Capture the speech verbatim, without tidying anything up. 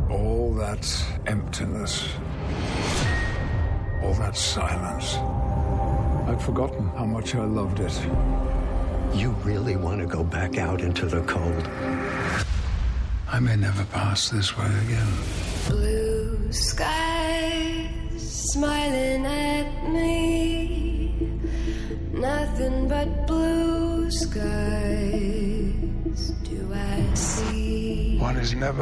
All that emptiness, all that silence. I'd forgotten how much I loved it. You really want to go back out into the cold? I may never pass this way again. Blue skies smiling at me. Nothing but blue skies do I see. One is never